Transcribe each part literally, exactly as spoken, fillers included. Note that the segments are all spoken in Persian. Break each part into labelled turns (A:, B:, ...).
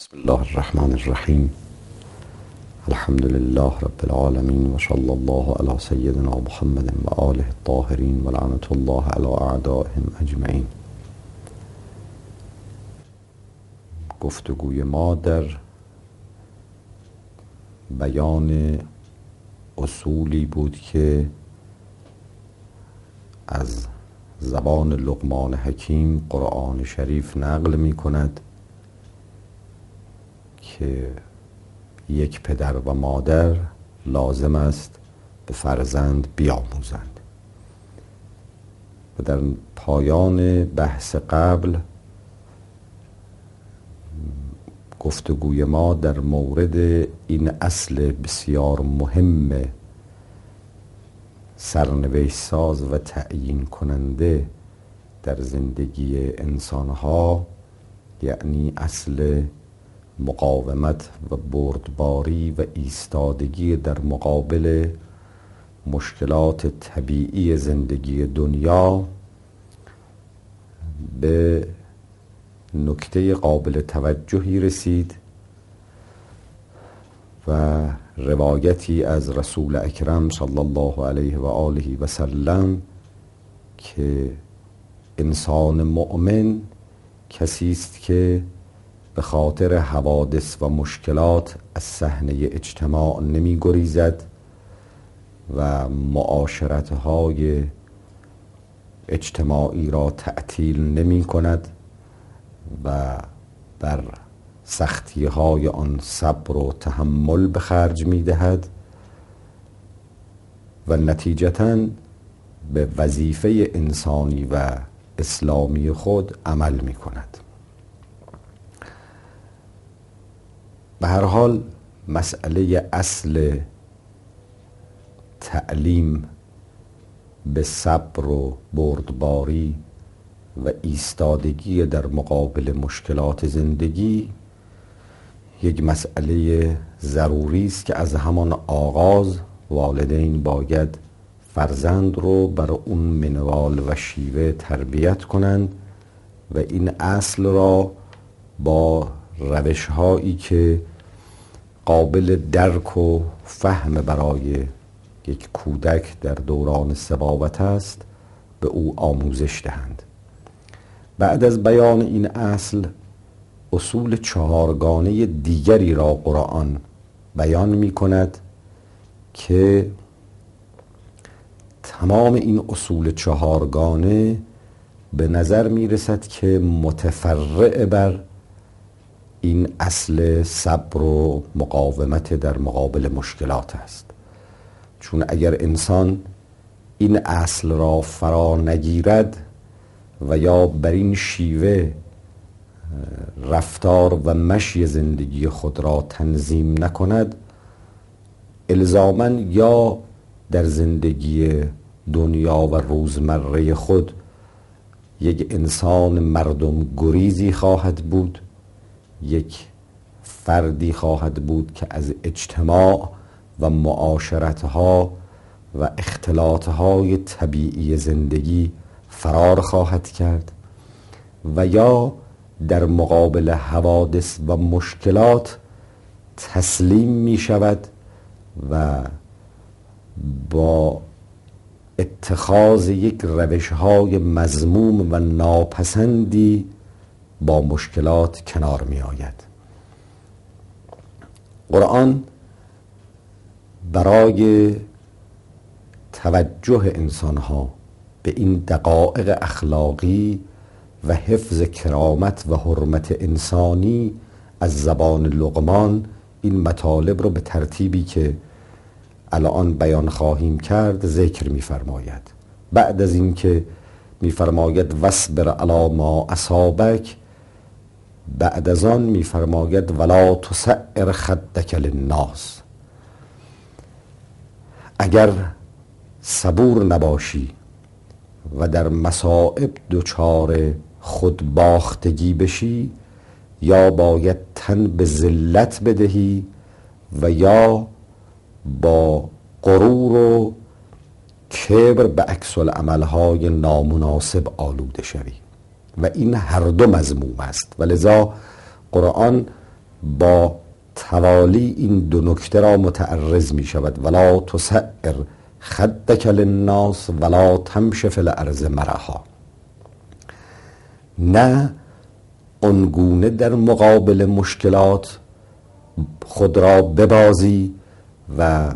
A: بسم الله الرحمن الرحیم. الحمد لله رب العالمین و صلی الله علی سیدنا محمد و آله الطاهرین و لعنت الله علی اعدائهم اجمعین. گفتگوی ما در بیان اصولی بود که از زبان لقمان حکیم قرآن شریف نقل می کند که یک پدر و مادر لازم است به فرزند بیاموزند. و در پایان بحث قبل گفتگوی ما در مورد این اصل بسیار مهم سرنوشت ساز و تعیین کننده در زندگی انسانها، یعنی اصل مقاومت و بردباری و ایستادگی در مقابل مشکلات طبیعی زندگی دنیا، به نکته قابل توجهی رسید و روایتی از رسول اکرم صلی الله علیه و آله و سلم که انسان مؤمن کسی است که به خاطر حوادث و مشکلات از صحنه اجتماع نمی گریزد و معاشرت‌های اجتماعی را تعطیل نمی کند و بر سختی‌های آن صبر و تحمل به خرج می دهد و نتیجتاً به وظیفه انسانی و اسلامی خود عمل می کند. به هر حال مسئله اصل تعلیم به صبر و بردباری و ایستادگی در مقابل مشکلات زندگی یک مسئله ضروری است که از همان آغاز والدین باید فرزند رو بر اون منوال و شیوه تربیت کنند و این اصل را با روش هایی که قابل درک و فهم برای یک کودک در دوران صباوت است به او آموزش دهند. بعد از بیان این اصل، اصول چهارگانه دیگری را قرآن بیان می کند که تمام این اصول چهارگانه به نظر می رسد که متفرع بر این اصل صبر و مقاومت در مقابل مشکلات است. چون اگر انسان این اصل را فرا نگیرد و یا بر این شیوه رفتار و مشی زندگی خود را تنظیم نکند، الزاماً یا در زندگی دنیا و روزمره خود یک انسان مردم گریزی خواهد بود، یک فردی خواهد بود که از اجتماع و معاشرتها و اختلاطهای طبیعی زندگی فرار خواهد کرد و یا در مقابل حوادث و مشکلات تسلیم می شود و با اتخاذ یک روشهای مذموم و ناپسندی با مشکلات کنار می آید. قرآن برای توجه انسانها به این دقایق اخلاقی و حفظ کرامت و حرمت انسانی از زبان لقمان این مطالب رو به ترتیبی که الان بیان خواهیم کرد ذکر می فرماید. بعد از این که می فرماید واصبر علی ما اصابک، بعد از آن می فرماید ولا تسعر خدک للناس. اگر صبور نباشی و در مصائب دچار خودباختگی بشی، یا باید تن به ذلت بدهی و یا با غرور و کبر به عکس العملهای نامناسب آلوده شوی و این هر دو مذموم است. و لذا قرآن با توالی این دو نکته را متعرض می شود. ولا تسعر خدک للناس ولا تمش فی الارض مرحا. نه آنگونه در مقابل مشکلات خود را ببازی و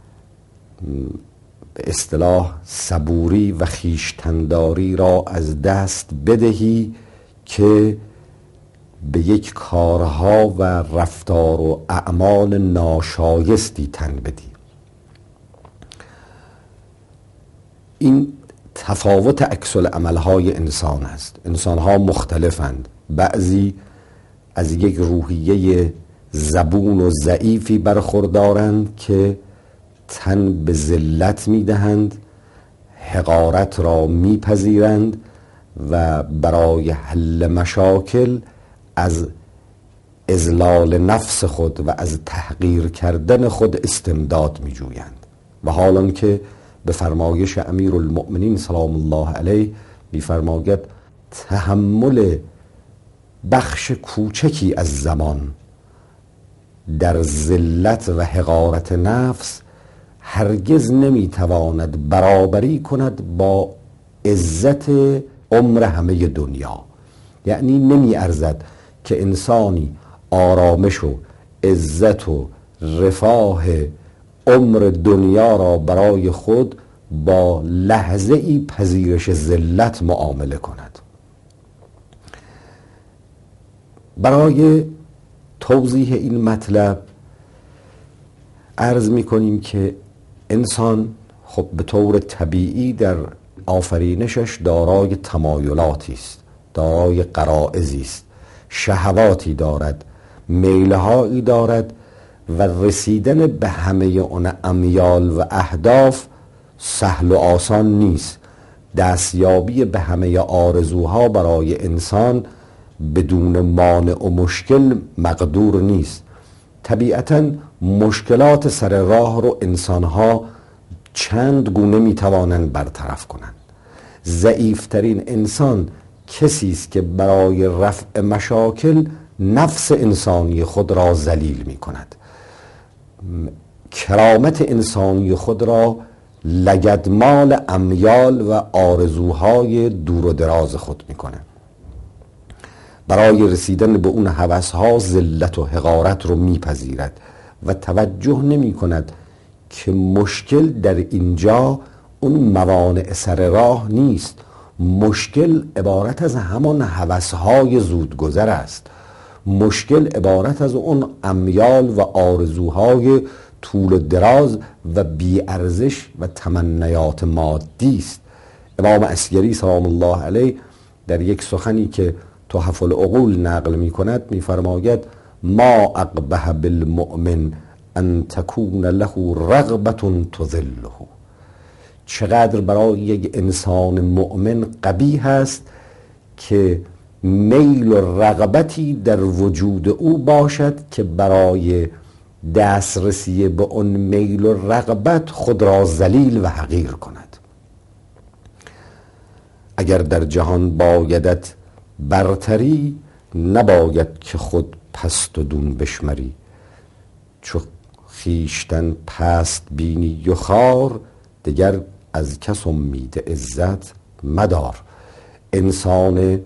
A: به اصطلاح صبوری و خویشتنداری را از دست بدهی که به یک کارها و رفتار و اعمال ناشایستی تن بدی. این تفاوت عکس العمل‌های انسان است. انسان‌ها مختلفند. بعضی از یک روحیه زبون و ضعیفی برخوردارند که تن به ذلت می‌دهند، حقارت را می‌پذیرند و برای حل مشاکل از اذلال نفس خود و از تحقیر کردن خود استمداد می‌جویند. و حالان که به فرمایش امیرالمؤمنین سلام الله علیه می‌فرماید تحمل بخش کوچکی از زمان در ذلت و حقارت نفس هرگز نمیتواند برابری کند با عزت عمر همه دنیا. یعنی نمی ارزد که انسانی آرامش و عزت و رفاه عمر دنیا را برای خود با لحظه ای پذیرش ذلت معامله کند. برای توضیح این مطلب عرض می کنیم که انسان خب به طور طبیعی در آفرینشش دارای تمایلاتی است، دارای غرایزی است، شهواتی دارد، میلهایی دارد و رسیدن به همه اون امیال و اهداف سهل و آسان نیست. دستیابی به همه آرزوها برای انسان بدون مانع و مشکل مقدور نیست. طبیعتاً مشکلات سر راه رو انسانها چند گونه میتوانند برطرف کنند. ضعیفترین انسان کسی است که برای رفع مشاکل نفس انسانی خود را ذلیل می کند، کرامت انسانی خود را لگدمال امیال و آرزوهای دور و دراز خود می کند. برای رسیدن به اون هوسها ذلت و حقارت رو میپذیرد و توجه نمی کند که مشکل در اینجا اون موانع سر راه نیست. مشکل عبارت از همان هوسهای زودگذر است. مشکل عبارت از اون امیال و آرزوهای طول و دراز و بی‌ارزش و تمنیات مادی است. امام عسگری سلام الله علیه در یک سخنی که تحف العقول نقل می کند می فرماید ما اقبح بالمؤمن ان تکون له رغبة تذله. چقدر برای یک انسان مؤمن قبیح است که میل و رغبتی در وجود او باشد که برای دسترسی به اون میل و رغبت خود را ذلیل و حقیر کند. اگر در جهان بایدت برتری، نباید که خود پست و دون بشمری. چو خیشتن پست بینی و خار، دگر از کس امید عزت مدار. انسان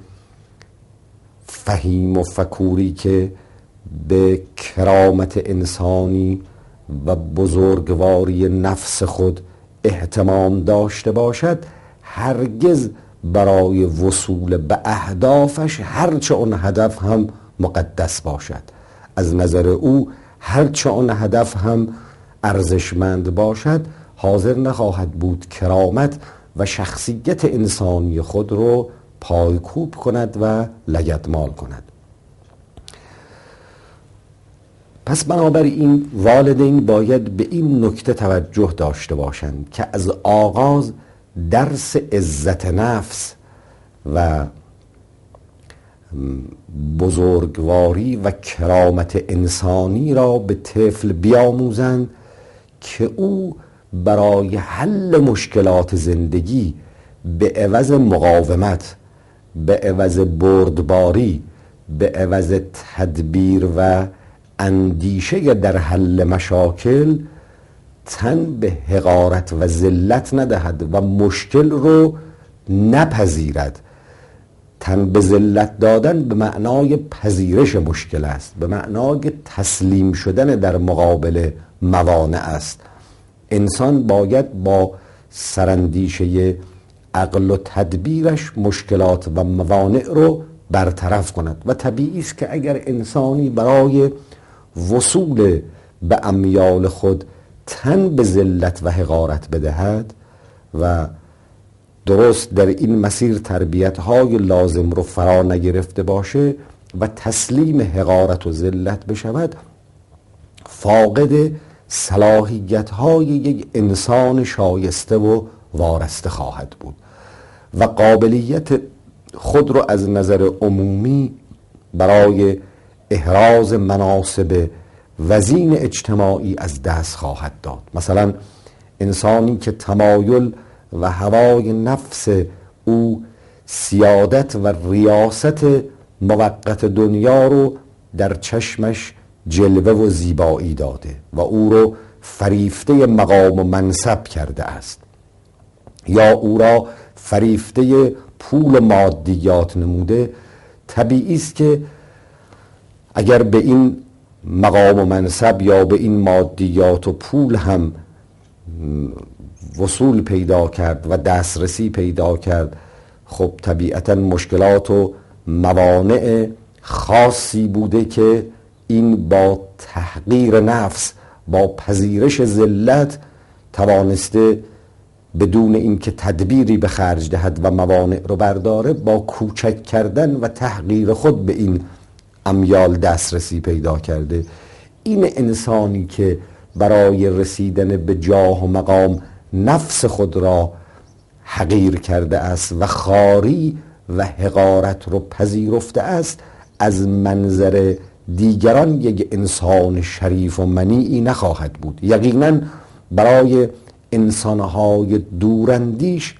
A: فهیم و فکوری که به کرامت انسانی و بزرگواری نفس خود اهتمام داشته باشد، هرگز برای وصول به اهدافش هرچه اون هدف هم مقدس باشد، از نظر او هرچه اون هدف هم ارزشمند باشد، حاضر نخواهد بود کرامت و شخصیت انسانی خود رو پایکوب کند و لگدمال کند. پس بنابراین والدین باید به این نکته توجه داشته باشند که از آغاز درس عزت نفس و بزرگواری و کرامت انسانی را به طفل بیاموزند که او برای حل مشکلات زندگی به عوض مقاومت، به عوض بردباری، به عوض تدبیر و اندیشه در حل مشاکل تن به حقارت و ذلت ندهد و مشکل رو نپذیرد. تن به ذلت دادن به معنای پذیرش مشکل است، به معنای تسلیم شدن در مقابل موانع است. انسان باید با سراندیشه عقل و تدبیرش مشکلات و موانع رو برطرف کند و طبیعی است که اگر انسانی برای وصول به امیال خود تن به ذلت و حقارت بدهد و درست در این مسیر تربیت‌های لازم رو فرا نگرفته باشه و تسلیم حقارت و ذلت بشود، فاقد صلاحیت‌های یک انسان شایسته و وارسته خواهد بود و قابلیت خود رو از نظر عمومی برای احراز مناصب وزین اجتماعی از دست خواهد داد. مثلا انسانی که تمایل و هوای نفس او سیادت و ریاست موقت دنیا رو در چشمش جلوه و زیبایی داده و او رو فریفته مقام و منصب کرده است، یا او را فریفته پول و مادیات نموده، طبیعی است که اگر به این مقام و منصب یا به این مادیات و پول هم وصول پیدا کرد و دسترسی پیدا کرد، خب طبیعتا مشکلات و موانع خاصی بوده که این با تحقیر نفس، با پذیرش ذلت توانسته بدون اینکه تدبیری به خرج دهد و موانع رو برداره، با کوچک کردن و تحقیر خود به این امیال دسترسی پیدا کرده. این انسانی که برای رسیدن به جاه و مقام نفس خود را حقیر کرده است و خاری و حقارت رو پذیرفته است، از منظر دیگران یک انسان شریف و منیعی نخواهد بود. یقینا برای انسانهای دوراندیش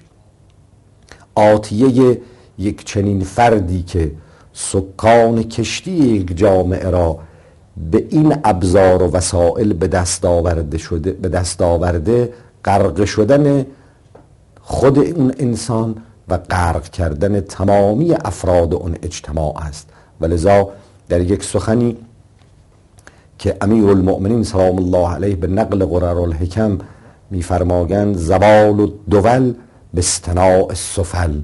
A: آتیه یک چنین فردی که سکان کشتی یک جامعه را به این ابزار و وسائل به دست آورده شده به دست آورده غرق شدن خود اون انسان و غرق کردن تمامی افراد اون اجتماع است. ولذا در یک سخنی که امیرالمؤمنین سلام الله علیه به نقل قرر الحکم می‌فرمایند: زوال الدول باصطناع السفل.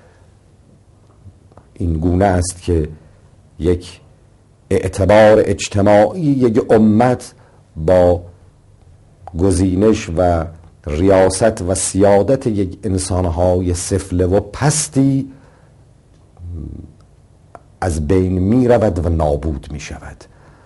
A: این گونه است که یک اعتبار اجتماعی یک امت با گزینش و ریاست و سیادت یک انسانهای سفله و پستی از بین می رود و نابود می شود.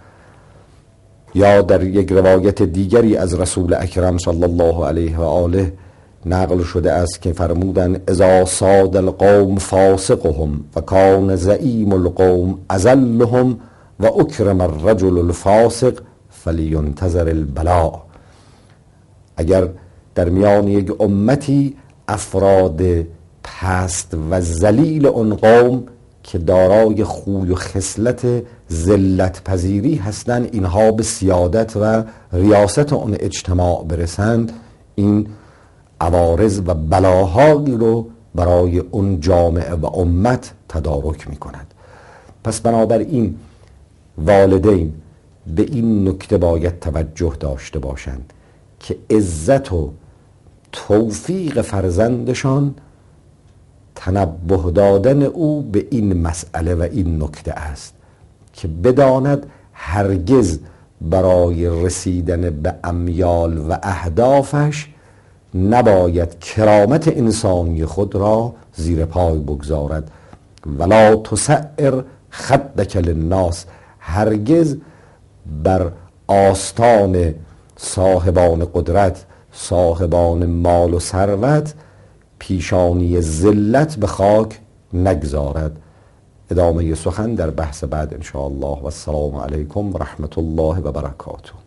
A: یا در یک روایت دیگری از رسول اکرم صلی الله علیه و آله نقل شده است که فرمودند: اذا صاد القوم فاسقهم و کان زعیم القوم اذلهم و اکرم الرجل الفاسق فلینتظر البلاء. اگر در میان یک امتی افراد پست و ذلیل اون قوم که دارای خوی و خصلت ذلت پذیری هستند، اینها به سیادت و ریاست اون اجتماع برسند، این عوارض و بلاهایی رو برای اون جامعه و امت تدارک می کند. پس بنابراین والدین به این نکته باید توجه داشته باشند که عزت و توفیق فرزندشان تنبه دادن او به این مسئله و این نکته است که بداند هرگز برای رسیدن به امیال و اهدافش نباید کرامت انسانی خود را زیر پای بگذارد. ولا تسعر خدک للناس. هرگز بر آستان صاحبان قدرت، صاحبان مال و ثروت پیشانی ذلت به خاک نگذارد. ادامه سخن در بحث بعد ان شاء الله. و السلام علیکم و رحمت الله و برکاته.